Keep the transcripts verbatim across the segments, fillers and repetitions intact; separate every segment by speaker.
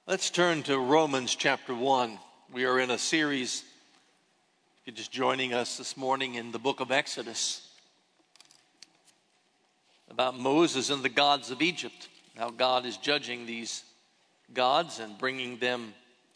Speaker 1: Let's turn to Romans chapter one. We are in a series, if you're just joining us this morning, in the book of Exodus, about Moses and the gods of Egypt, how God is judging these gods and bringing them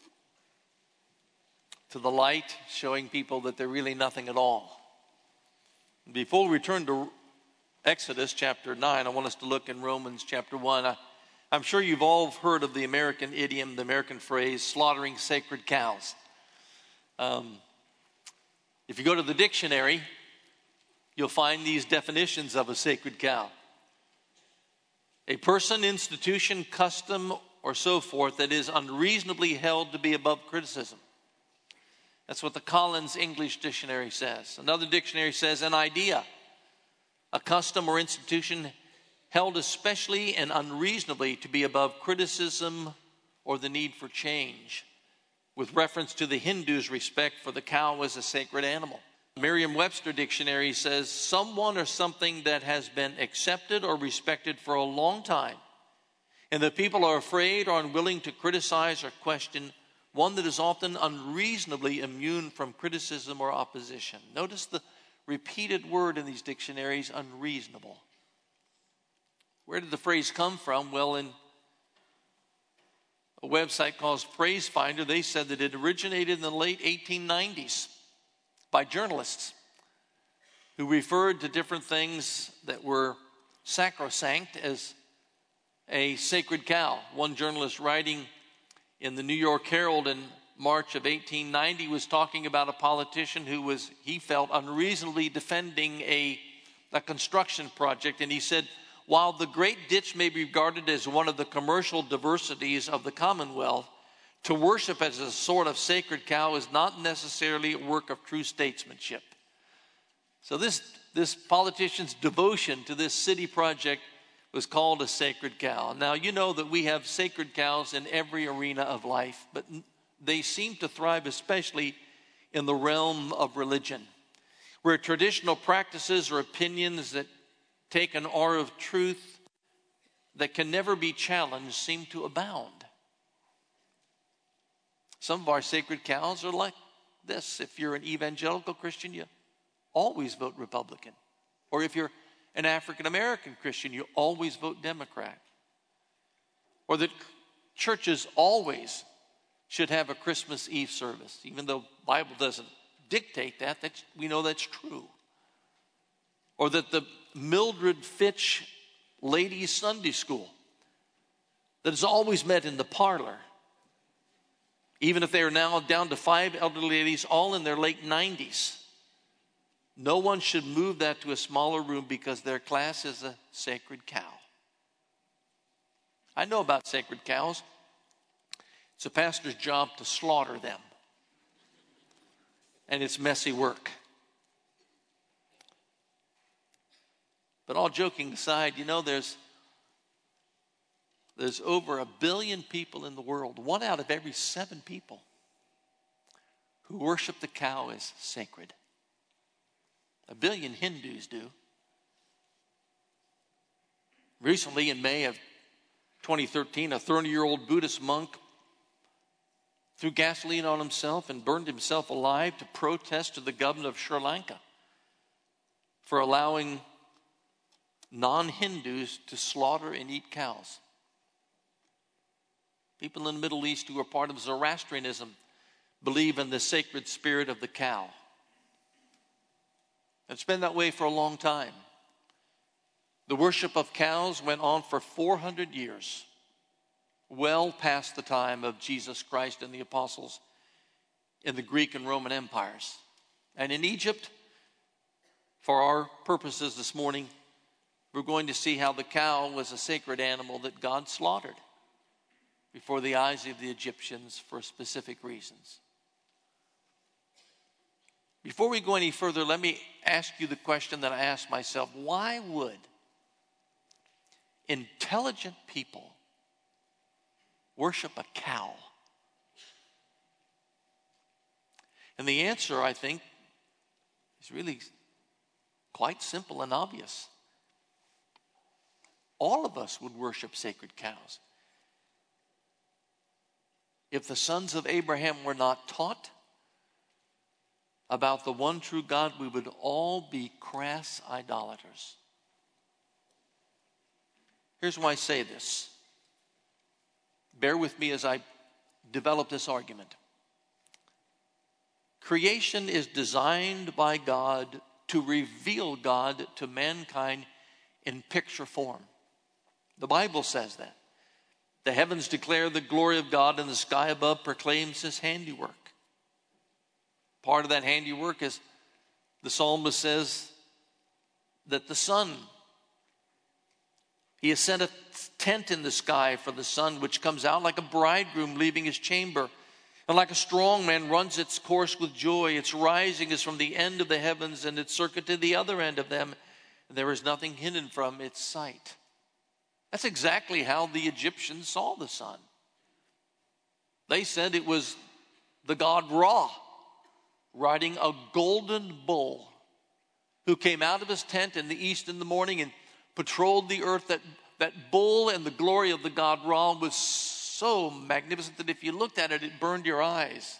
Speaker 1: to the light, showing people that they're really nothing at all. Before we return to Exodus chapter nine, I want us to look in Romans chapter one. I, I'm sure you've all heard of the American idiom, the American phrase, slaughtering sacred cows. Um, if you go to the dictionary, you'll find these definitions of a sacred cow. A person, institution, custom, or so forth that is unreasonably held to be above criticism. That's what the Collins English Dictionary says. Another dictionary says an idea, a custom or institution held especially and unreasonably to be above criticism or the need for change, with reference to the Hindus' respect for the cow as a sacred animal. Merriam-Webster Dictionary says someone or something that has been accepted or respected for a long time, and that people are afraid or unwilling to criticize or question, one that is often unreasonably immune from criticism or opposition. Notice the repeated word in these dictionaries, unreasonable. Where did the phrase come from? Well, in a website called Phrase Finder, they said that it originated in the late eighteen nineties by journalists who referred to different things that were sacrosanct as a sacred cow. One journalist writing in the New York Herald in March of eighteen ninety was talking about a politician who was, he felt, unreasonably defending a, a construction project. And he said, while the Great Ditch may be regarded as one of the commercial diversities of the Commonwealth, to worship as a sort of sacred cow is not necessarily a work of true statesmanship. So this, this politician's devotion to this city project was called a sacred cow. Now, you know that we have sacred cows in every arena of life, but they seem to thrive especially in the realm of religion, where traditional practices or opinions that take an aura of truth that can never be challenged seem to abound. Some of our sacred cows are like this. If you're an evangelical Christian, you always vote Republican. Or if you're an African-American Christian, you always vote Democrat. Or that churches always should have a Christmas Eve service, even though the Bible doesn't dictate that, that's, we know that's true. Or that the Mildred Fitch Ladies Sunday School that is always met in the parlor, even if they are now down to five elderly ladies, all in their late nineties. No one should move that to a smaller room because their class is a sacred cow. I know about sacred cows. It's a pastor's job to slaughter them. And it's messy work. But all joking aside, you know, there's, there's over a billion people in the world, one out of every seven people, who worship the cow as sacred. A billion Hindus do. Recently, in May of twenty thirteen, a thirty-year-old Buddhist monk threw gasoline on himself and burned himself alive to protest to the government of Sri Lanka for allowing non-Hindus to slaughter and eat cows. People in the Middle East who are part of Zoroastrianism believe in the sacred spirit of the cow. It's been that way for a long time. The worship of cows went on for four hundred years, well past the time of Jesus Christ and the apostles in the Greek and Roman empires. And in Egypt, for our purposes this morning, we're going to see how the cow was a sacred animal that God slaughtered before the eyes of the Egyptians for specific reasons. Before we go any further, let me ask you the question that I asked myself. Why would intelligent people worship a cow? And the answer, I think, is really quite simple and obvious. All of us would worship sacred cows. if the sons of Abraham were not taught about the one true God, we would all be crass idolaters. Here's why I say this. Bear with me as I develop this argument. Creation is designed by God to reveal God to mankind in picture form. The Bible says that. The heavens declare the glory of God, and the sky above proclaims his handiwork. Part of that handiwork is, the psalmist says, that the sun, he has set a tent in the sky for the sun, which comes out like a bridegroom leaving his chamber. And like a strong man runs its course with joy. Its rising is from the end of the heavens, and its circuit to the other end of them. And there is nothing hidden from its sight. That's exactly how the Egyptians saw the sun. They said it was the god Ra riding a golden bull who came out of his tent in the east in the morning and patrolled the earth. That, that bull and the glory of the god Ra was so magnificent that if you looked at it, it burned your eyes.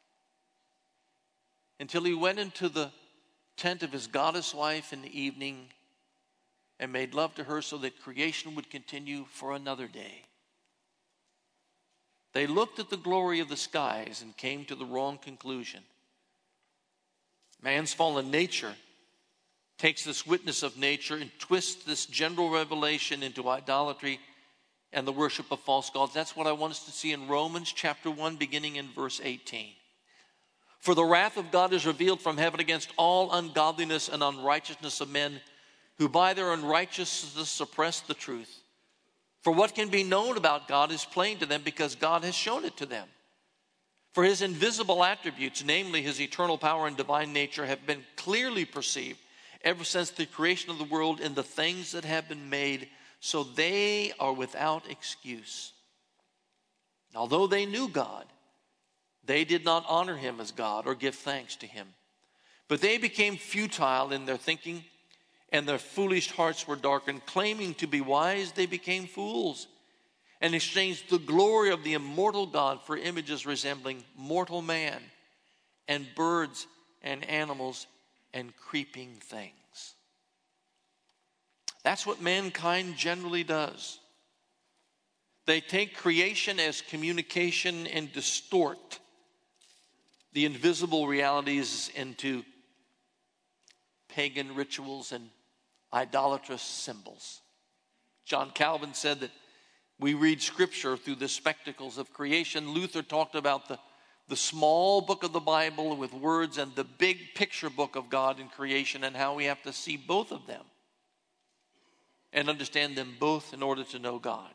Speaker 1: Until he went into the tent of his goddess wife in the evening and made love to her so that creation would continue for another day. They looked at the glory of the skies and came to the wrong conclusion. Man's fallen nature takes this witness of nature and twists this general revelation into idolatry and the worship of false gods. That's what I want us to see in Romans chapter one, beginning in verse eighteen. For the wrath of God is revealed from heaven against all ungodliness and unrighteousness of men, who by their unrighteousness suppress the truth. For what can be known about God is plain to them, because God has shown it to them. For his invisible attributes, namely his eternal power and divine nature, have been clearly perceived ever since the creation of the world in the things that have been made, so they are without excuse. Although they knew God, they did not honor him as God or give thanks to him. But they became futile in their thinking, and their foolish hearts were darkened. Claiming to be wise, they became fools, and exchanged the glory of the immortal God for images resembling mortal man and birds and animals and creeping things. That's what mankind generally does. They take creation as communication and distort the invisible realities into pagan rituals and idolatrous symbols. John Calvin said that we read Scripture through the spectacles of creation. Luther talked about the, the small book of the Bible with words and the big picture book of God in creation, and how we have to see both of them and understand them both in order to know God.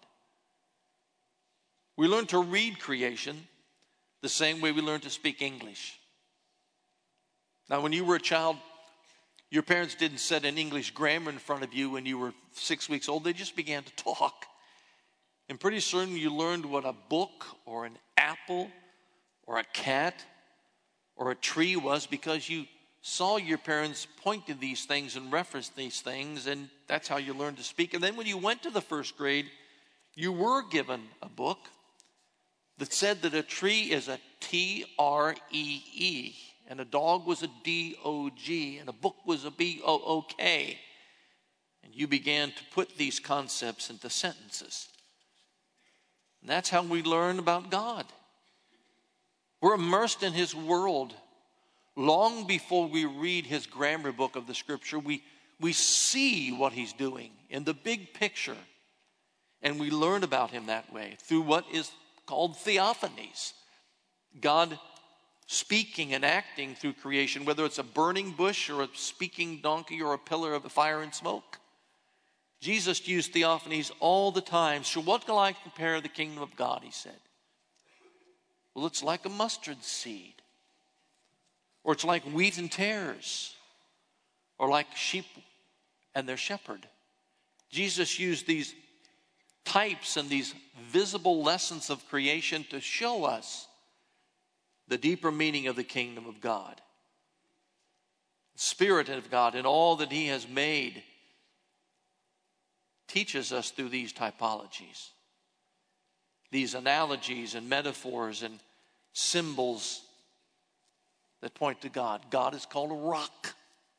Speaker 1: We learn to read creation the same way we learn to speak English. Now, when you were a child, your parents didn't set an English grammar in front of you when you were six weeks old. They just began to talk. And pretty soon you learned what a book or an apple or a cat or a tree was, because you saw your parents point to these things and reference these things, and that's how you learned to speak. And then when you went to the first grade, you were given a book that said that a tree is a T R E E, and a dog was a D O G, and a book was a B O O K. And you began to put these concepts into sentences. And that's how we learn about God. We're immersed in his world. Long before we read his grammar book of the Scripture, we, we see what he's doing in the big picture. And we learn about him that way through what is called theophanies. God speaking and acting through creation, whether it's a burning bush or a speaking donkey or a pillar of fire and smoke. Jesus used theophanies all the time. So what can I compare the kingdom of God, he said? Well, it's like a mustard seed. Or it's like wheat and tares. Or like sheep and their shepherd. Jesus used these types and these visible lessons of creation to show us the deeper meaning of the kingdom of God. The Spirit of God and all that he has made teaches us through these typologies. these analogies and metaphors and symbols that point to God. God is called a rock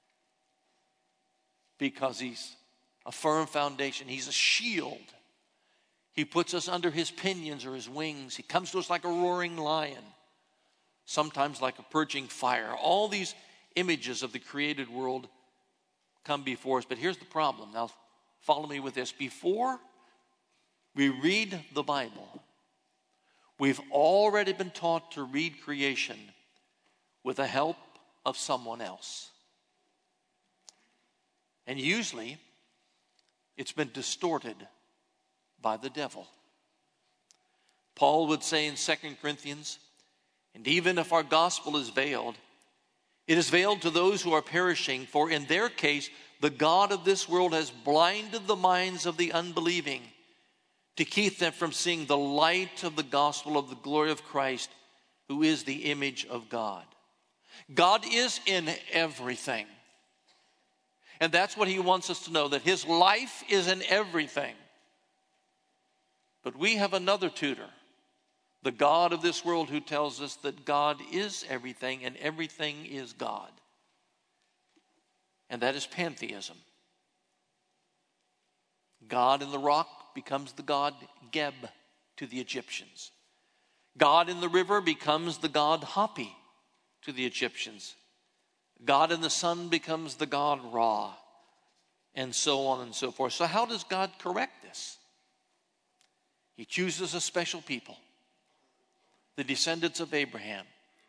Speaker 1: because he's a firm foundation. He's a shield. He puts us under his pinions or his wings. He comes to us like a roaring lion, sometimes like a purging fire. All these images of the created world come before us. But here's the problem. Now, follow me with this. Before we read the Bible, we've already been taught to read creation with the help of someone else. And usually, it's been distorted by the devil. Paul would say in Second Corinthians, and even if our gospel is veiled, it is veiled to those who are perishing, for in their case, the God of this world has blinded the minds of the unbelieving to keep them from seeing the light of the gospel of the glory of Christ, who is the image of God. God is in everything. And that's what he wants us to know, that his life is in everything. But we have another tutor, the God of this world, who tells us that God is everything and everything is God. And that is pantheism. God in the rock becomes the god Geb to the Egyptians. God in the river becomes the god Hapi to the Egyptians. God in the sun becomes the god Ra, and so on and so forth. So how does God correct this? He chooses a special people, the descendants of Abraham.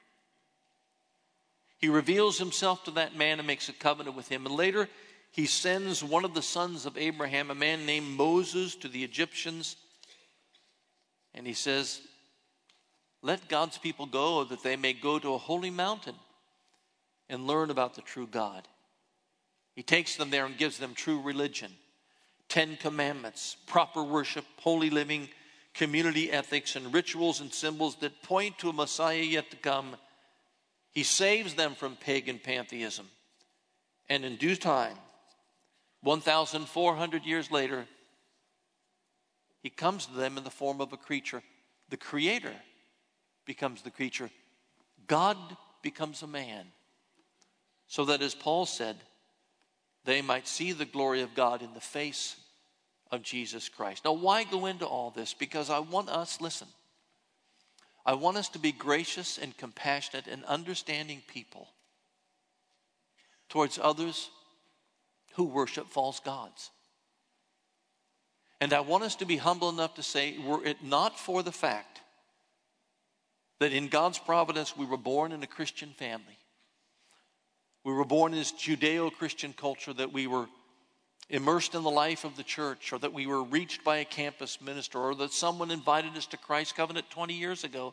Speaker 1: He reveals himself to that man and makes a covenant with him. And later, he sends one of the sons of Abraham, a man named Moses, to the Egyptians. And he says, let God's people go that they may go to a holy mountain and learn about the true God. He takes them there and gives them true religion, Ten Commandments, proper worship, holy living, community ethics, and rituals and symbols that point to a Messiah yet to come. He saves them from pagan pantheism. And in due time, one thousand four hundred years later, he comes to them in the form of a creature. The Creator becomes the creature. God becomes a man. So that, as Paul said, they might see the glory of God in the face of Jesus Christ. Now, why go into all this? Because I want us, listen, I want us to be gracious and compassionate and understanding people towards others who worship false gods. And I want us to be humble enough to say, were it not for the fact that in God's providence we were born in a Christian family, we were born in this Judeo-Christian culture, that we were immersed in the life of the church, or that we were reached by a campus minister, or that someone invited us to Christ's covenant twenty years ago,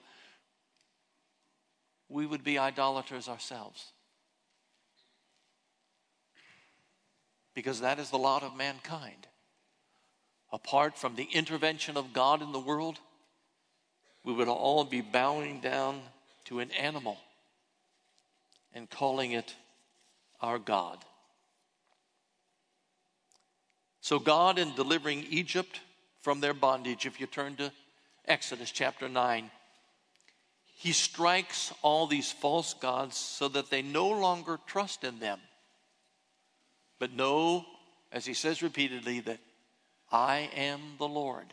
Speaker 1: we would be idolaters ourselves. Because that is the lot of mankind. Apart from the intervention of God in the world, we would all be bowing down to an animal and calling it our God. So God, in delivering Egypt from their bondage, if you turn to Exodus chapter nine, he strikes all these false gods so that they no longer trust in them, but know, as he says repeatedly, that I am the Lord.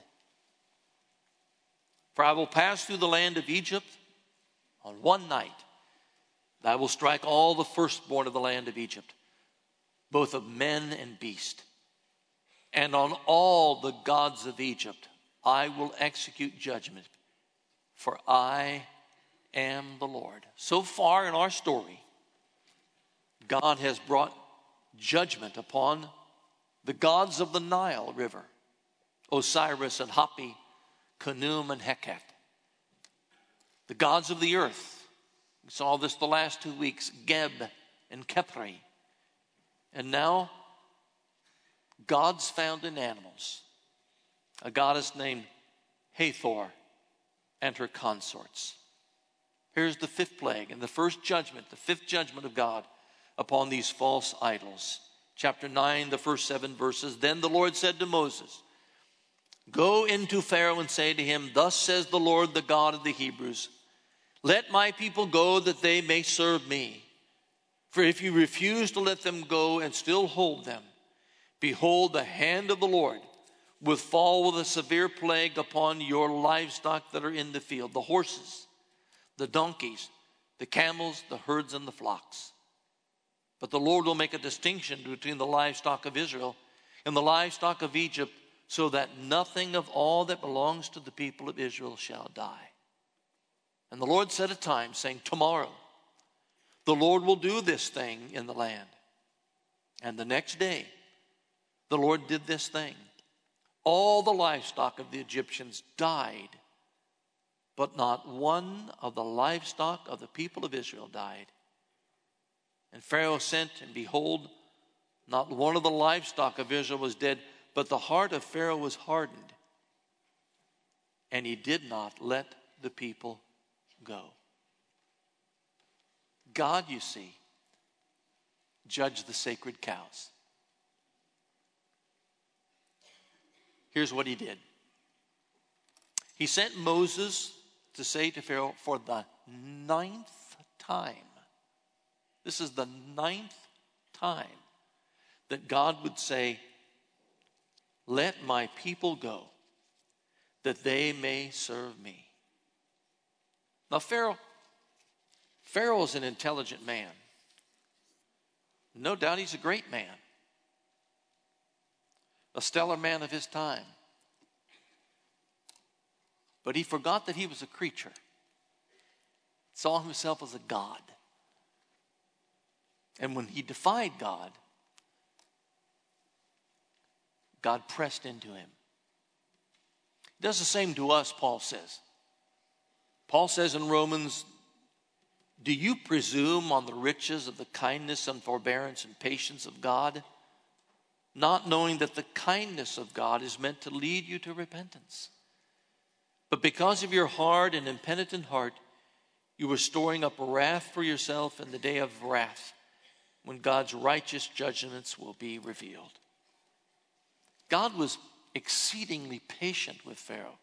Speaker 1: For I will pass through the land of Egypt on one night. I will strike all the firstborn of the land of Egypt, both of men and beast. And on all the gods of Egypt I will execute judgment, for I am the Lord. So far in our story, God has brought judgment upon the gods of the Nile River, Osiris and Hapi, Khnum and Heket. The gods of the earth, we saw this the last two weeks, Geb and Khepri. And now, gods found in animals. A goddess named Hathor and her consorts. Here's the fifth plague and the first judgment, the fifth judgment of God upon these false idols. Chapter nine, the first seven verses. Then the Lord said to Moses, Go into Pharaoh and say to him, thus says the Lord, the God of the Hebrews, let my people go that they may serve me. For if you refuse to let them go and still hold them, behold, the hand of the Lord will fall with a severe plague upon your livestock that are in the field, the horses, the donkeys, the camels, the herds, and the flocks. But the Lord will make a distinction between the livestock of Israel and the livestock of Egypt, so that nothing of all that belongs to the people of Israel shall die. And the Lord set a time, saying, tomorrow the Lord will do this thing in the land. And the next day the Lord did this thing. All the livestock of the Egyptians died, but not one of the livestock of the people of Israel died. And Pharaoh sent, and behold, not one of the livestock of Israel was dead, but the heart of Pharaoh was hardened, and he did not let the people go. God, you see, judged the sacred cows. Here's what he did. He sent Moses to say to Pharaoh for the ninth time. This is the ninth time that God would say, let my people go, that they may serve me. Now, Pharaoh, Pharaoh is an intelligent man. No doubt he's a great man, a stellar man of his time. But he forgot that he was a creature, saw himself as a god. And when he defied God, God pressed into him. He does the same to us, Paul says. Paul says in Romans, do you presume on the riches of the kindness and forbearance and patience of God, not knowing that the kindness of God is meant to lead you to repentance? But because of your hard and impenitent heart, you are storing up wrath for yourself in the day of wrath, when God's righteous judgments will be revealed. God was exceedingly patient with Pharaoh.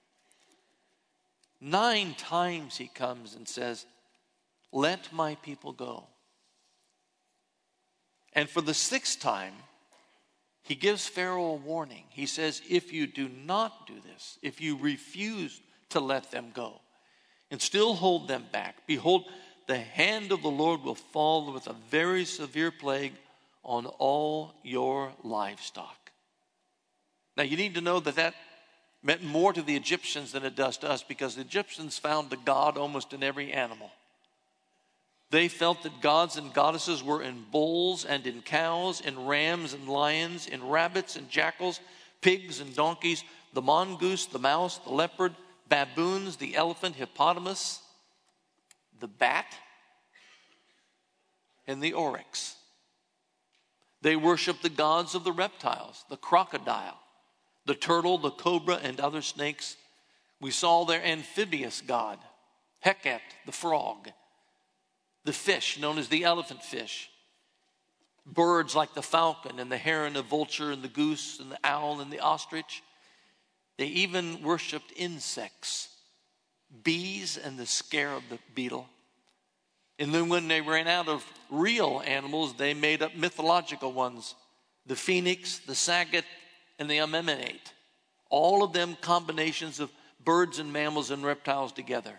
Speaker 1: Nine times he comes and says, let my people go. And for the sixth time, he gives Pharaoh a warning. He says, if you do not do this, if you refuse to let them go and still hold them back, behold, the hand of the Lord will fall with a very severe plague on all your livestock. Now, you need to know that that meant more to the Egyptians than it does to us, because the Egyptians found a god almost in every animal. They felt that gods and goddesses were in bulls and in cows, in rams and lions, in rabbits and jackals, pigs and donkeys, the mongoose, the mouse, the leopard, baboons, the elephant, hippopotamus, the bat, and the oryx. They worshiped the gods of the reptiles, the crocodile, the turtle, the cobra, and other snakes. We saw their amphibious god, Hecate, the frog, the fish known as the elephant fish, birds like the falcon and the heron, the vulture and the goose and the owl and the ostrich. They even worshiped insects, bees and the scarab, the beetle. And then when they ran out of real animals, they made up mythological ones, the phoenix, the sagat, and the ammoniate. All of them combinations of birds and mammals and reptiles together.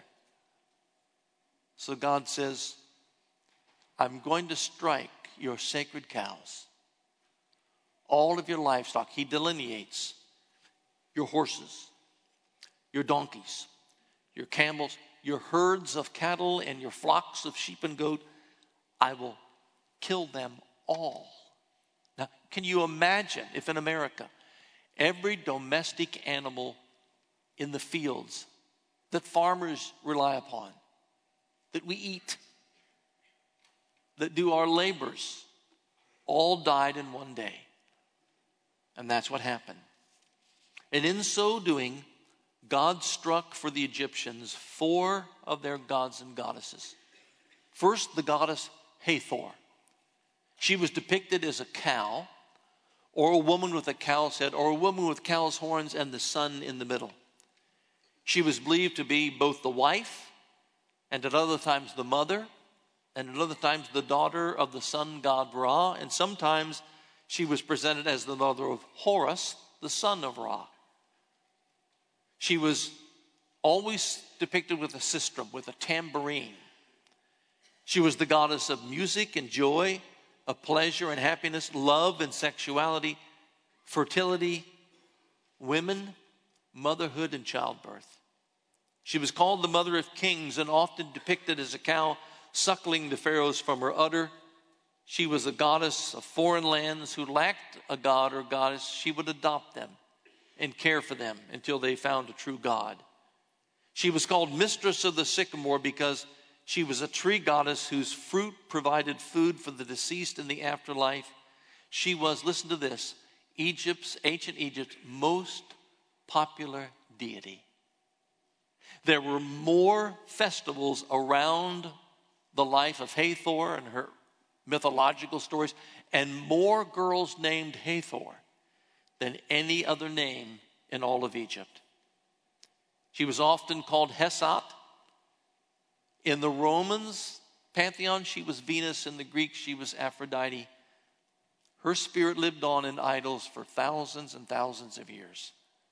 Speaker 1: So God says, I'm going to strike your sacred cows, all of your livestock. He delineates your horses, your donkeys, your camels, your herds of cattle, and your flocks of sheep and goat. I will kill them all. Now, can you imagine if in America, every domestic animal in the fields that farmers rely upon, that we eat, that do our labors, all died in one day? And that's what happened. And in so doing, God struck for the Egyptians four of their gods and goddesses. First, the goddess Hathor. She was depicted as a cow or a woman with a cow's head, or a woman with cow's horns and the sun in the middle. She was believed to be both the wife and at other times the mother, and at other times the daughter of the sun god Ra, and sometimes she was presented as the mother of Horus, the son of Ra. She was always depicted with a sistrum, with a tambourine. She was the goddess of music and joy, of pleasure and happiness, love and sexuality, fertility, women, motherhood, and childbirth. She was called the mother of kings and often depicted as a cow suckling the pharaohs from her udder. She was a goddess of foreign lands who lacked a god or goddess. She would adopt them and care for them until they found a true God. She was called mistress of the sycamore because she was a tree goddess whose fruit provided food for the deceased in the afterlife. She was, listen to this, Egypt's, ancient Egypt's most popular deity. There were more festivals around the life of Hathor and her mythological stories, and more girls named Hathor than any other name in all of Egypt. She was often called Hesat. In the Romans pantheon, she was Venus. In the Greek, she was Aphrodite. Her spirit lived on in idols for thousands and thousands of years.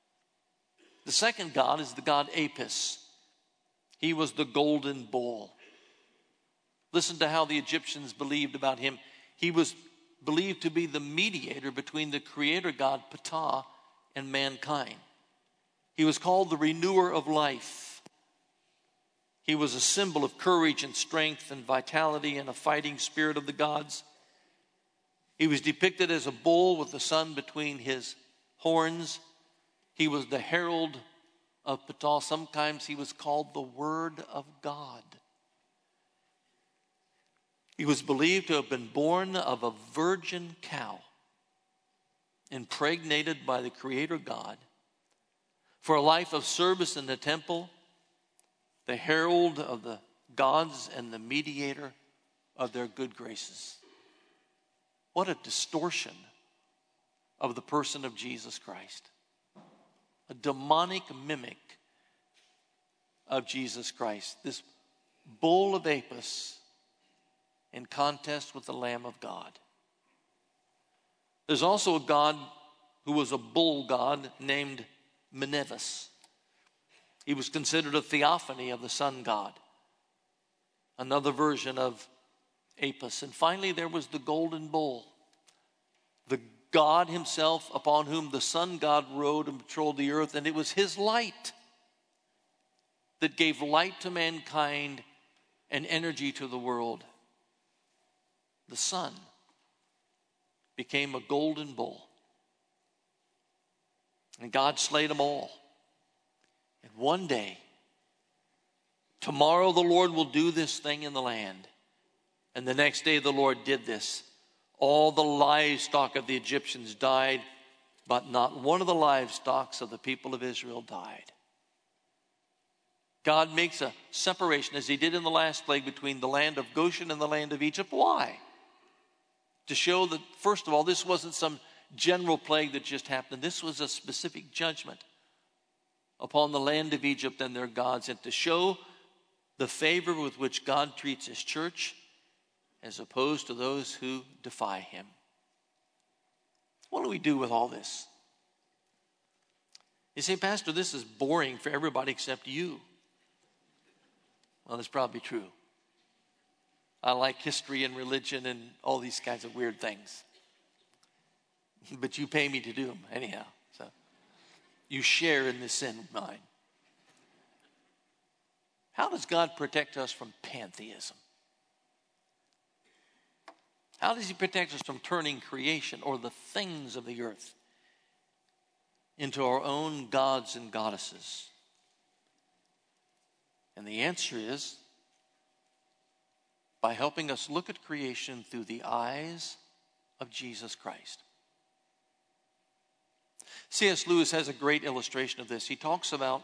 Speaker 1: The second god is the god Apis. He was the golden bull. Listen to how the Egyptians believed about him. He was believed to be the mediator between the creator god Ptah and mankind. He was called the renewer of life. He was a symbol of courage and strength and vitality and a fighting spirit of the gods. He was depicted as a bull with the sun between his horns. He was the herald of Ptah. Sometimes he was called the Word of God. He was believed to have been born of a virgin cow, impregnated by the Creator God, for a life of service in the temple, the herald of the gods and the mediator of their good graces. What a distortion of the person of Jesus Christ. A demonic mimic of Jesus Christ. This bull of Apis in contest with the Lamb of God. There's also a god who was a bull god named Mnevis. He was considered a theophany of the sun god, another version of Apis. And finally, there was the golden bull, the God himself upon whom the sun god rode and patrolled the earth. And it was his light that gave light to mankind and energy to the world. The sun became a golden bull. And God slayed them all. And one day, tomorrow the Lord will do this thing in the land. And the next day the Lord did this. All the livestock of the Egyptians died, but not one of the livestock of the people of Israel died. God makes a separation, as he did in the last plague, between the land of Goshen and the land of Egypt. Why? To show that, first of all, this wasn't some general plague that just happened. This was a specific judgment upon the land of Egypt and their gods, and to show the favor with which God treats his church as opposed to those who defy him. What do we do with all this? You say, Pastor, this is boring for everybody except you. Well, that's probably true. I like history and religion and all these kinds of weird things. But you pay me to do them anyhow. So you share in this sin of mine. How does God protect us from pantheism? How does he protect us from turning creation or the things of the earth into our own gods and goddesses? And the answer is by helping us look at creation through the eyes of Jesus Christ. C S Lewis has a great illustration of this. He talks about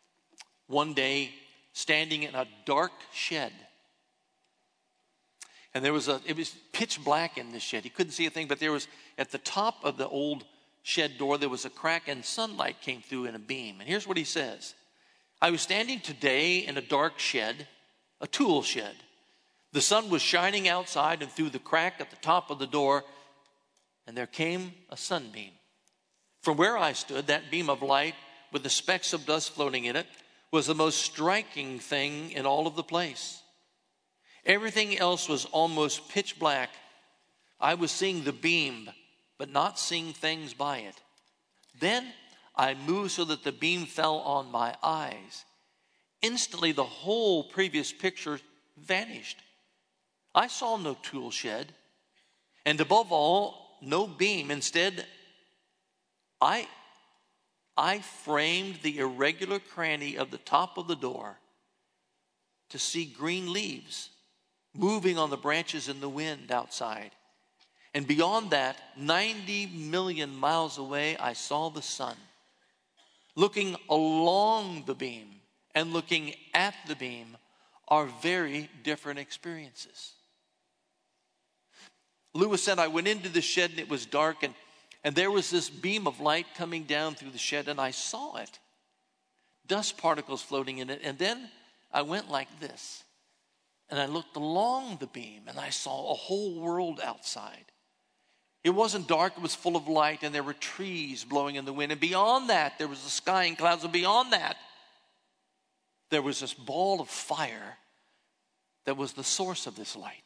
Speaker 1: one day standing in a dark shed. And there was a, it was pitch black in this shed. He couldn't see a thing, but there was, at the top of the old shed door, there was a crack and sunlight came through in a beam. And here's what he says. I was standing today in a dark shed, a tool shed. The sun was shining outside and through the crack at the top of the door, and there came a sunbeam. From where I stood, that beam of light with the specks of dust floating in it was the most striking thing in all of the place. Everything else was almost pitch black. I was seeing the beam, but not seeing things by it. Then I moved so that the beam fell on my eyes. Instantly, the whole previous picture vanished. I saw no tool shed, and above all, no beam. Instead, I, I framed the irregular cranny of the top of the door to see green leaves moving on the branches in the wind outside. And beyond that, ninety million miles away, I saw the sun. Looking along the beam and looking at the beam are very different experiences. Lewis said, I went into the shed and it was dark, and, and there was this beam of light coming down through the shed, and I saw it. Dust particles floating in it. And then I went like this. And I looked along the beam, and I saw a whole world outside. It wasn't dark, it was full of light, and there were trees blowing in the wind. And beyond that, there was the sky and clouds. And beyond that, there was this ball of fire that was the source of this light.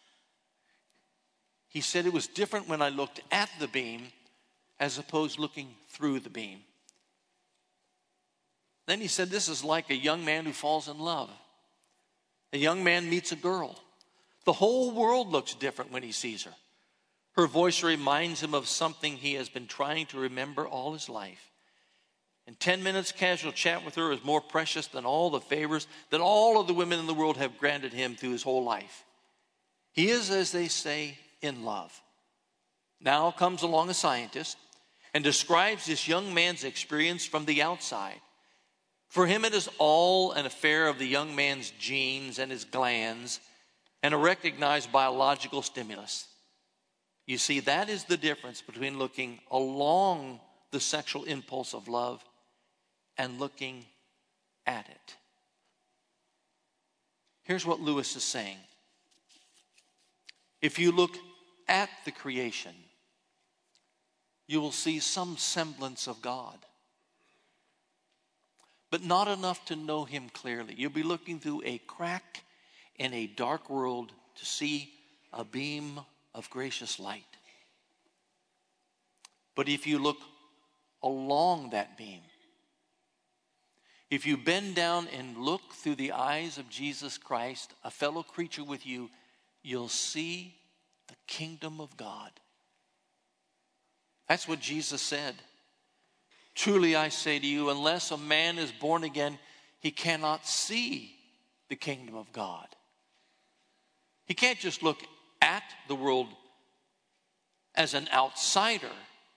Speaker 1: He said it was different when I looked at the beam as opposed to looking through the beam. Then he said this is like a young man who falls in love. A young man meets a girl. The whole world looks different when he sees her. Her voice reminds him of something he has been trying to remember all his life. And ten minutes casual chat with her is more precious than all the favors that all of the women in the world have granted him through his whole life. He is, as they say, in love. Now comes along a scientist and describes this young man's experience from the outside. For him, it is all an affair of the young man's genes and his glands and a recognized biological stimulus. You see, that is the difference between looking along the sexual impulse of love and looking at it. Here's what Lewis is saying. If you look at the creation, you will see some semblance of God, but not enough to know him clearly. You'll be looking through a crack in a dark world to see a beam of gracious light. But if you look along that beam, if you bend down and look through the eyes of Jesus Christ, a fellow creature with you, you'll see the kingdom of God. That's what Jesus said. Truly I say to you, unless a man is born again, he cannot see the kingdom of God. He can't just look at the world as an outsider.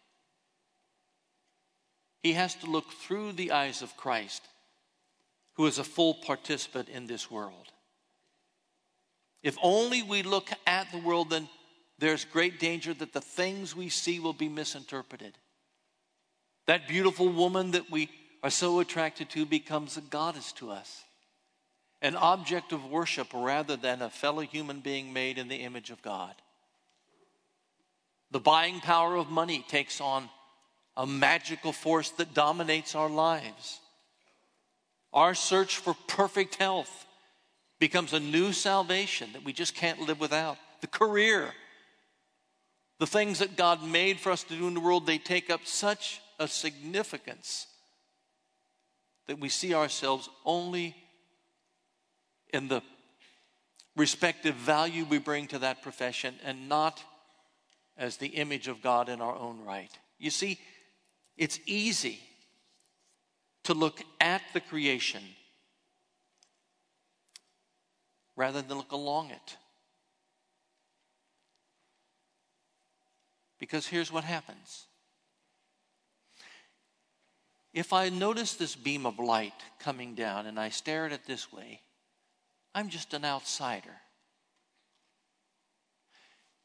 Speaker 1: He has to look through the eyes of Christ, who is a full participant in this world. If only we look at the world, then there's great danger that the things we see will be misinterpreted. That beautiful woman that we are so attracted to becomes a goddess to us, an object of worship rather than a fellow human being made in the image of God. The buying power of money takes on a magical force that dominates our lives. Our search for perfect health becomes a new salvation that we just can't live without. The career, the things that God made for us to do in the world, they take up such a significance that we see ourselves only in the respective value we bring to that profession and not as the image of God in our own right. You see, it's easy to look at the creation rather than look along it. Because here's what happens. If I notice this beam of light coming down and I stare at it this way, I'm just an outsider.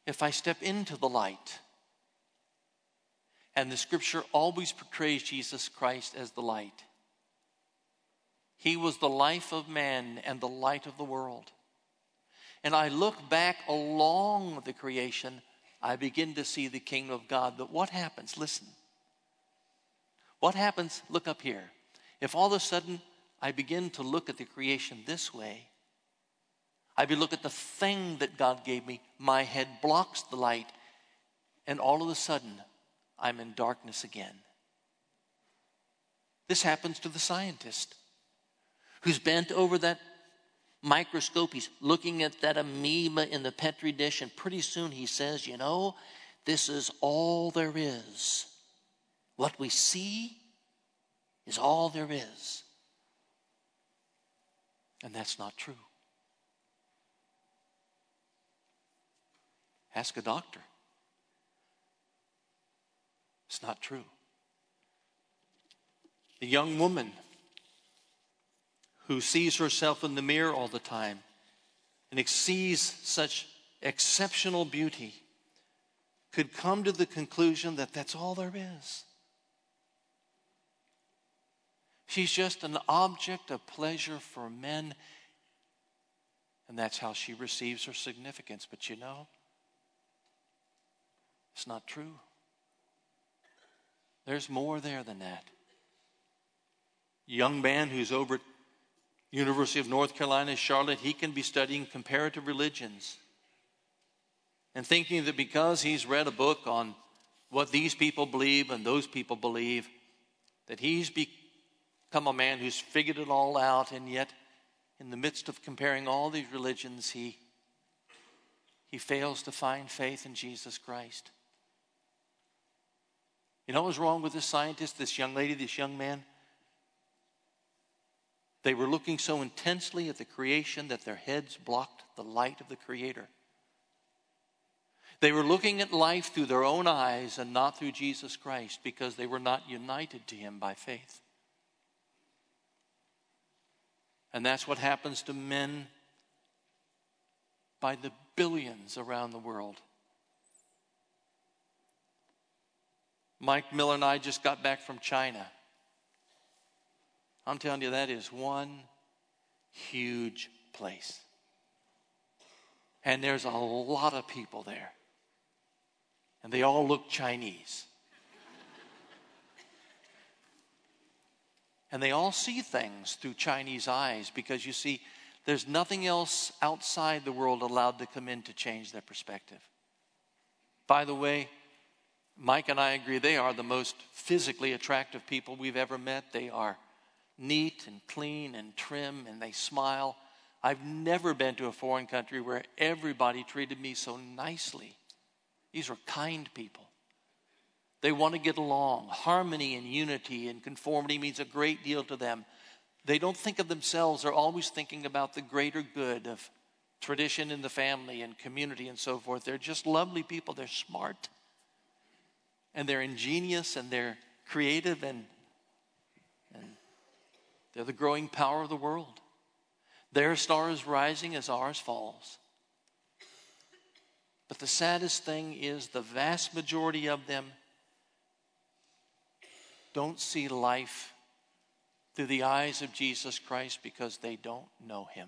Speaker 1: if I step into the light, and the scripture always portrays Jesus Christ as the light. He was the life of man and the light of the world. And I look back along the creation, I begin to see the kingdom of God. But what happens? Listen. What happens? Look up here. If all of a sudden I begin to look at the creation this way, I look at the thing that God gave me, my head blocks the light, and all of a sudden I'm in darkness again. This happens to the scientist who's bent over that microscope. He's looking at that amoeba in the Petri dish, and pretty soon he says, you know, this is all there is. What we see is all there is. And that's not true. Ask a doctor. It's not true. The young woman who sees herself in the mirror all the time and sees such exceptional beauty could come to the conclusion that that's all there is. She's just an object of pleasure for men, and that's how she receives her significance. But you know, it's not true. There's more there than that. A young man who's over at University of North Carolina, Charlotte, he can be studying comparative religions and thinking that because he's read a book on what these people believe and those people believe, that he's become a man who's figured it all out, and yet in the midst of comparing all these religions, he, he fails to find faith in Jesus Christ. You know what was wrong with this scientist, this young lady, this young man? They were looking so intensely at the creation that their heads blocked the light of the Creator. They were looking at life through their own eyes and not through Jesus Christ, because they were not united to Him by faith. And that's what happens to men by the billions around the world. Mike Miller and I just got back from China. I'm telling you, that is one huge place. And there's a lot of people there. And they all look Chinese. And they all see things through Chinese eyes, because you see, there's nothing else outside the world allowed to come in to change their perspective. By the way, Mike and I agree they are the most physically attractive people we've ever met. They are neat and clean and trim, and they smile. I've never been to a foreign country where everybody treated me so nicely. These are kind people. They want to get along. Harmony and unity and conformity means a great deal to them. They don't think of themselves. They're always thinking about the greater good of tradition in the family and community and so forth. They're just lovely people. They're smart. And they're ingenious, and they're creative, and, and they're the growing power of the world. Their star is rising as ours falls. But the saddest thing is the vast majority of them don't see life through the eyes of Jesus Christ, because they don't know Him.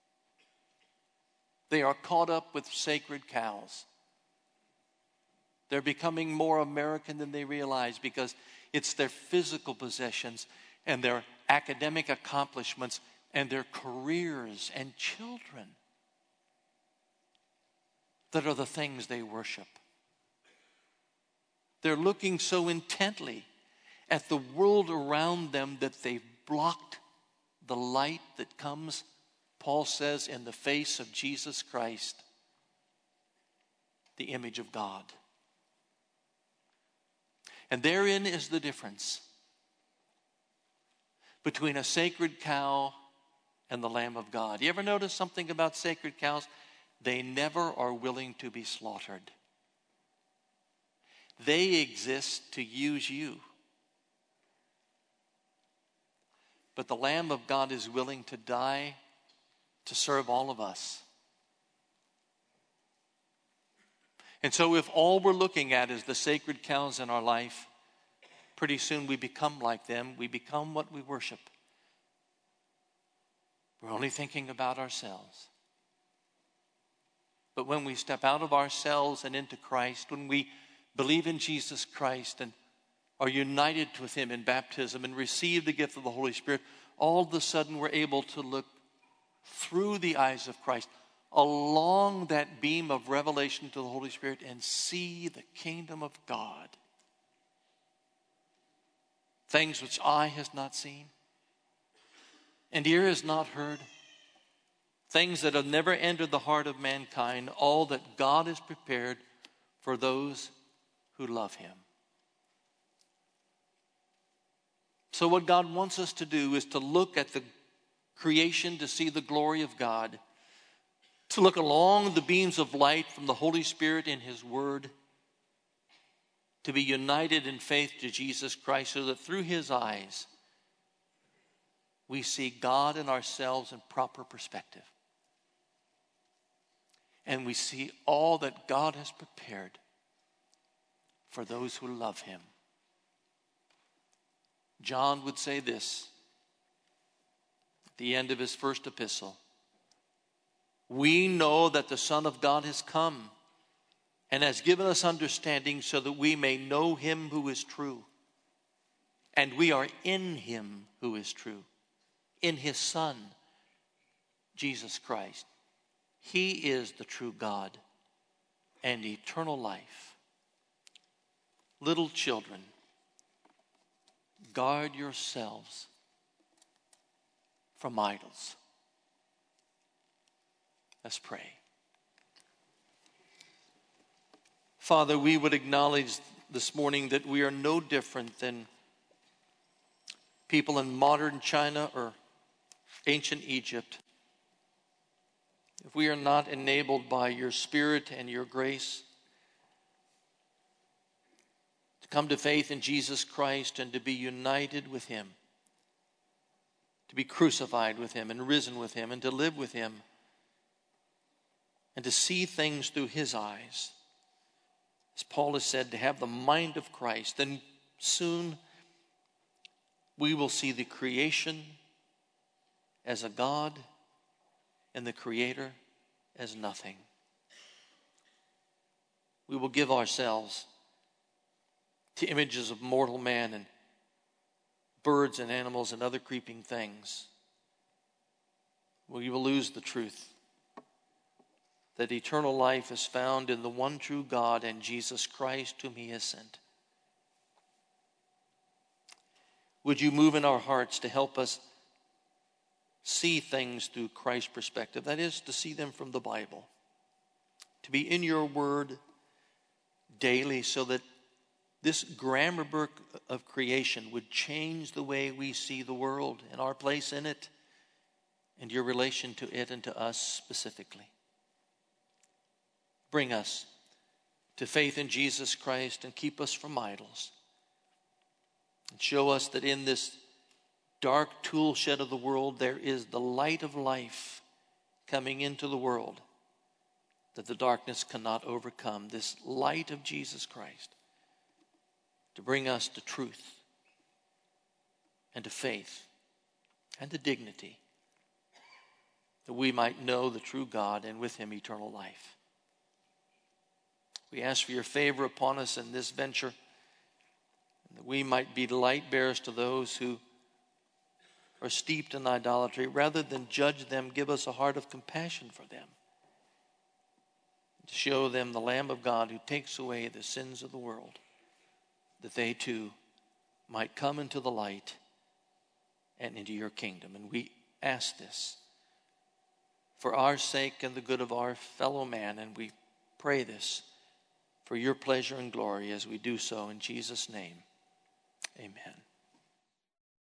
Speaker 1: They are caught up with sacred cows. They're becoming more American than they realize, because it's their physical possessions and their academic accomplishments and their careers and children that are the things they worship. They're looking so intently at the world around them that they've blocked the light that comes, Paul says, in the face of Jesus Christ, the image of God. And therein is the difference between a sacred cow and the Lamb of God. You ever notice something about sacred cows? They never are willing to be slaughtered. They exist to use you. But the Lamb of God is willing to die to serve all of us. And so if all we're looking at is the sacred cows in our life, pretty soon we become like them. We become what we worship. We're only thinking about ourselves. But when we step out of ourselves and into Christ, when we believe in Jesus Christ and are united with him in baptism and receive the gift of the Holy Spirit, all of a sudden we're able to look through the eyes of Christ, along that beam of revelation to the Holy Spirit, and see the kingdom of God. Things which eye has not seen and ear has not heard. Things that have never entered the heart of mankind, all that God has prepared for those who love him. So what God wants us to do is to look at the creation to see the glory of God, to look along the beams of light from the Holy Spirit in his word, to be united in faith to Jesus Christ so that through his eyes we see God and ourselves in proper perspective. And we see all that God has prepared for those who love him. John would say this at the end of his first epistle: we know that the Son of God has come and has given us understanding so that we may know him who is true. And we are in him who is true, in his Son, Jesus Christ. He is the true God and eternal life. Little children, guard yourselves from idols. Let's pray. Father, we would acknowledge this morning that we are no different than people in modern China or ancient Egypt. If we are not enabled by your Spirit and your grace to come to faith in Jesus Christ and to be united with him, to be crucified with him and risen with him and to live with him and to see things through his eyes, as Paul has said, to have the mind of Christ, then soon we will see the creation as a God and the Creator as nothing. We will give ourselves to images of mortal man and birds and animals and other creeping things. We will lose the truth that eternal life is found in the one true God and Jesus Christ whom he has sent. Would you move in our hearts to help us see things through Christ's perspective? That is, to see them from the Bible. To be in your word daily so that this grammar book of creation would change the way we see the world and our place in it and your relation to it and to us specifically. Bring us to faith in Jesus Christ and keep us from idols. And show us that in this dark tool shed of the world, there is the light of life coming into the world that the darkness cannot overcome. This light of Jesus Christ to bring us to truth and to faith and to dignity, that we might know the true God and with him eternal life. We ask for your favor upon us in this venture, and that we might be light bearers to those who are steeped in idolatry. Rather than judge them, give us a heart of compassion for them, to show them the Lamb of God who takes away the sins of the world, that they too might come into the light and into your kingdom. And we ask this for our sake and the good of our fellow man, and we pray this for your pleasure and glory as we do so in Jesus' name. Amen.